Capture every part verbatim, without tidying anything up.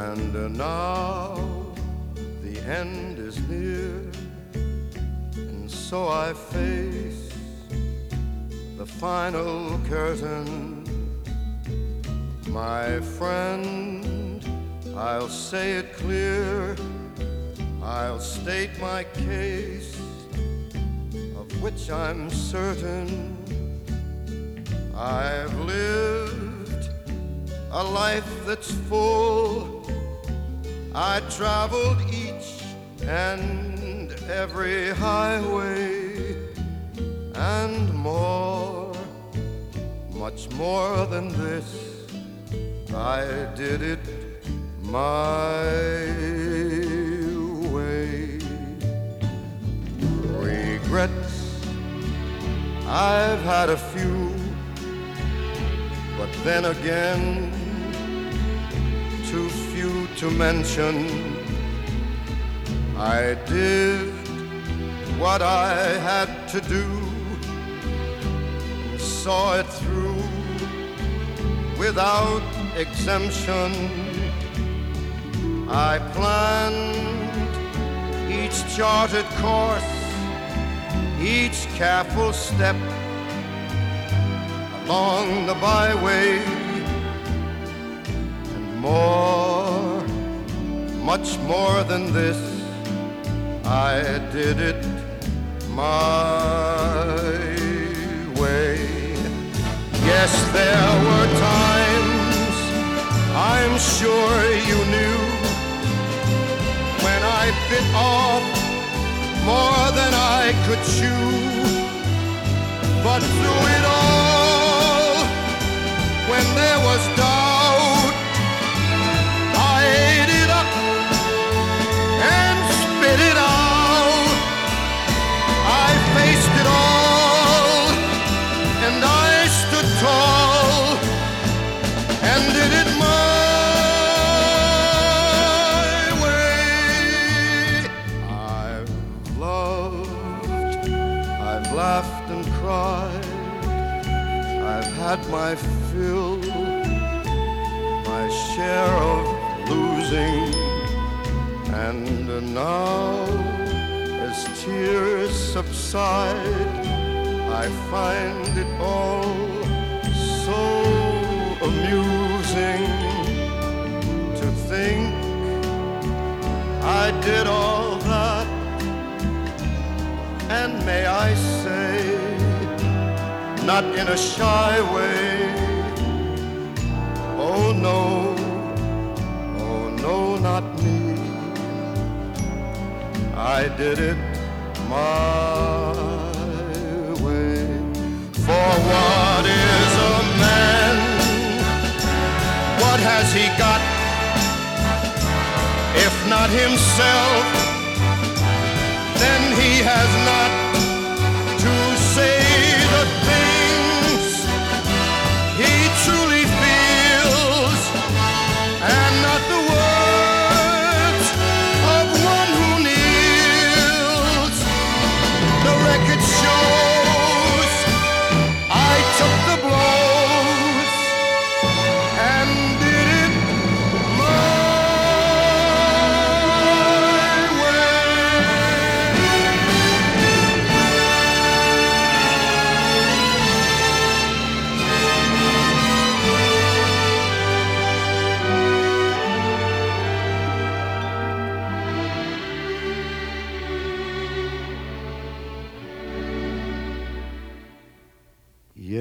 And uh, now the end is near, and so I face the final curtain. My friend, I'll say it clear, I'll state my case, of which I'm certain. I've lived a life that's full. I traveled each and every highway, and more, much more than this, I did it my way. Regrets, I've had a few, but then again, too few to mention. I did what I had to do, and saw it through without exemption. I planned each charted course, each careful step along the byway, and more, much more than this, I did it my way. Yes, there were times, I'm sure you knew, when I bit off more than I could chew. But through it all, when there was doubt, I ate it up and spit it out. I faced it all, and I stood tall, and did it my laughed and cried, I've had my fill, my share of losing, and now as tears subside, I find it all so amusing to think I did all that. And may I say, not in a shy way, oh no, oh no, not me. I did it my way. For what is a man? What has he got, if not himself? Then he has not to say the things he truly feels, and not the words of one who kneels. The record shows I took the blows and did it my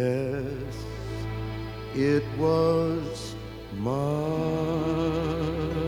Yes, it was my